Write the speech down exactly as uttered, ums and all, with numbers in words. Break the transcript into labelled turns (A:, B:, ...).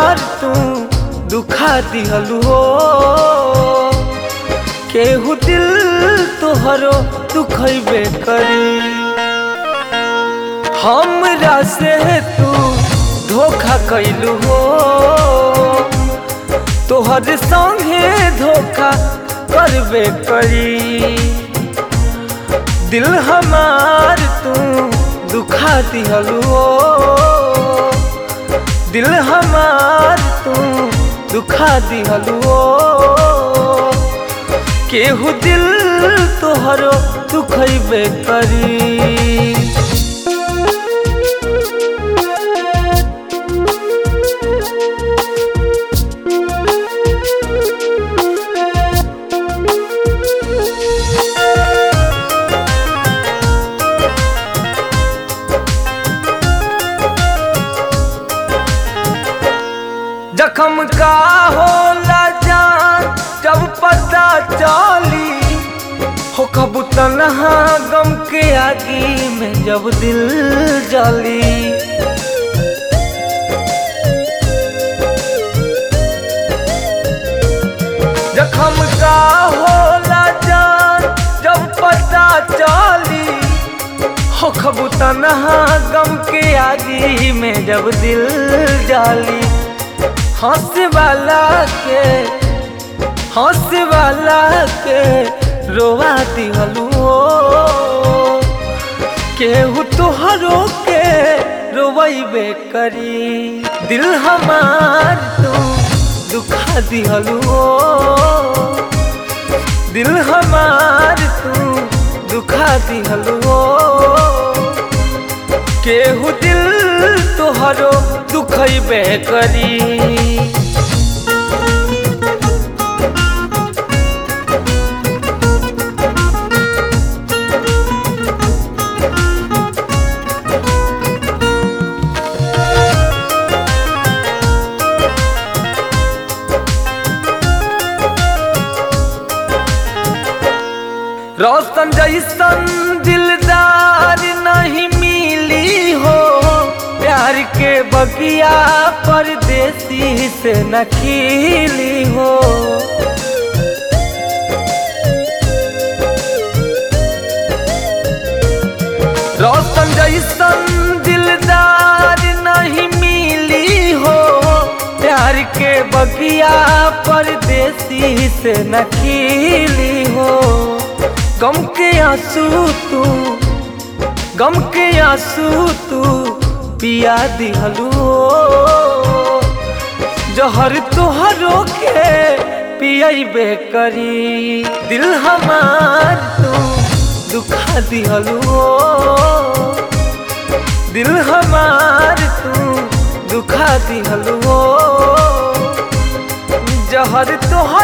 A: हमार तू दुखा दिहलू हो। केहू दिल तोहरो दुखैबे करी, हमरा से तू धोखा कैलू हो। तोहर संगे धोखा करबे करी, दिल हमार तू दुखा दिहलू हो। दिल हमार तू दुखा दिहलू हो। केहू दिल तोहरो दुखैबे करी। जख्म का होला जान जब पता चली, हो कबू तन्हा गम के आगी में जब दिल जली। जख्म का होला जान जब पता चली, हो कबू तन्हा गम के आगी में जब दिल जली। हंस वाला के हंस वाला के रोवा दिहलू हो। केहू तोहरो के रोवैबे करी, दिल हमार तू दुखा दिहलू हो। दिल हमार तू दुखा दिहलू हो। केहू दिल तोहरो दुखैबे करी। रोशन जैसन दिलदार नहीं मिली हो, प्यार के बगिया परदेसी से न खिली हो। रोशन जैसन दिलदार नहीं मिली हो, प्यार के बगिया परदेसी से न खिली हो। गम के आंसू तू गम के आंसू तू पिया दिहलू हो। जहर तोहरो के पियबे करी, दिल हमार तू दुखा दिहलू हो। दिल हमार तू दुखा दिहलू हो। जहर तोहर